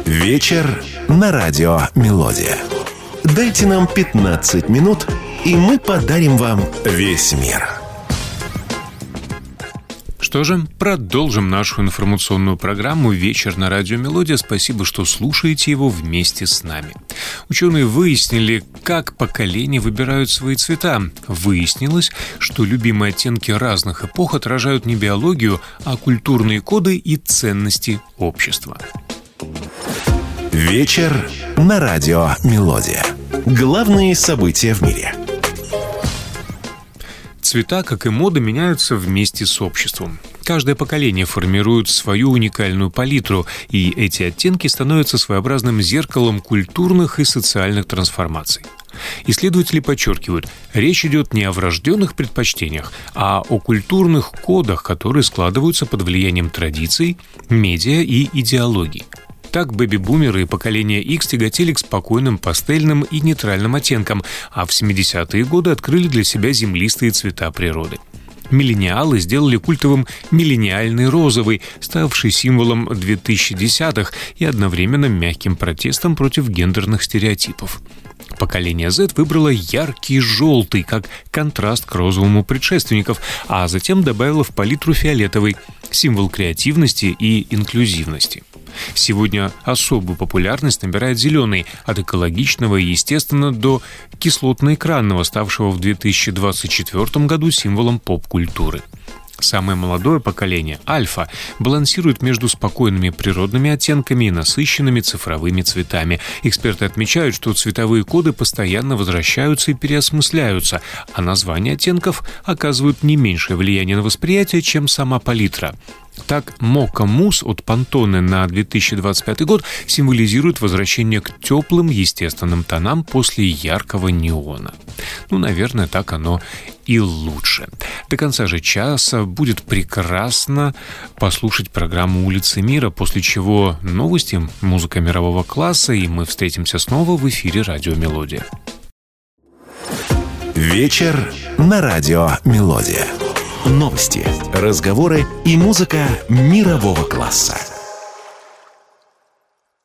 Вечер на радио «Мелодия». Дайте нам 15 минут, и мы подарим вам весь мир. Что же, продолжим нашу информационную программу «Вечер на радио «Мелодия». Спасибо, что слушаете его вместе с нами. Ученые выяснили, как поколения выбирают свои цвета. Выяснилось, что любимые оттенки разных эпох отражают не биологию, а культурные коды и ценности общества. Вечер на радио «Мелодия». Главные события в мире. Цвета, как и мода, меняются вместе с обществом. Каждое поколение формирует свою уникальную палитру, и эти оттенки становятся своеобразным зеркалом культурных и социальных трансформаций. Исследователи подчеркивают, речь идет не о врожденных предпочтениях, а о культурных кодах, которые складываются под влиянием традиций, медиа и идеологий. Так, бэби-бумеры и поколение X тяготели к спокойным пастельным и нейтральным оттенкам, а в 70-е годы открыли для себя землистые цвета природы. Миллениалы сделали культовым миллениальный розовый, ставший символом 2010-х и одновременно мягким протестом против гендерных стереотипов. Поколение Z выбрало яркий желтый, как контраст к розовому предшественников, а затем добавило в палитру фиолетовый, символ креативности и инклюзивности. Сегодня особую популярность набирает зеленый, от экологичного и естественно до кислотно-экранного, ставшего в 2024 году символом поп-культуры. Самое молодое поколение, альфа, балансирует между спокойными природными оттенками и насыщенными цифровыми цветами. Эксперты отмечают, что цветовые коды постоянно возвращаются и переосмысляются, а названия оттенков оказывают не меньшее влияние на восприятие, чем сама палитра. Так, Mocha Mousse от Pantone на 2025 год символизирует возвращение к теплым естественным тонам после яркого неона. Наверное, так оно и лучше. До конца же часа будет прекрасно послушать программу «Улицы мира», после чего новости, музыка мирового класса, и мы встретимся снова в эфире «Радио Мелодия». Вечер на радио «Мелодия». Новости, разговоры и музыка мирового класса.